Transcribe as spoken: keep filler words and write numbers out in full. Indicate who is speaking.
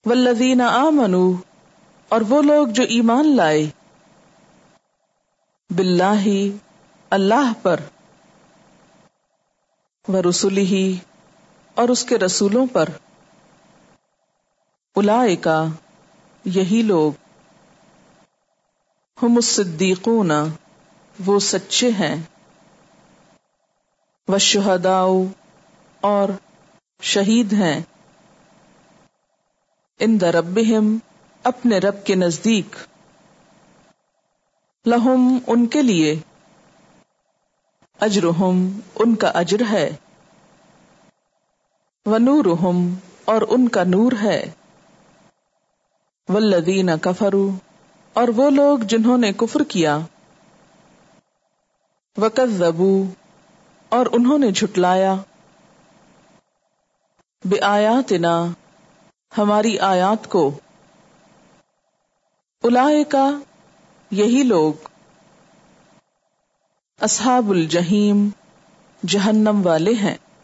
Speaker 1: والذین آمنوا، اور وہ لوگ جو ایمان لائے، باللہ، اللہ پر، ورسلہ، اور اس کے رسولوں پر، اولئک، یہی لوگ، ہم الصدیقون، وہ سچے ہیں، والشہداء، اور شہید ہیں، عند ربہم، اپنے رب کے نزدیک، لہم، ان کے لیے، اجرہم، ان کا اجر ہے، ونورہم، اور ان کا نور ہے، والذین کفروا، اور وہ لوگ جنہوں نے کفر کیا، وکذبوا، اور انہوں نے جھٹلایا، بآیاتنا، ہماری آیات کو، اولئک، یہی لوگ، اصحاب الجحیم، جہنم والے ہیں۔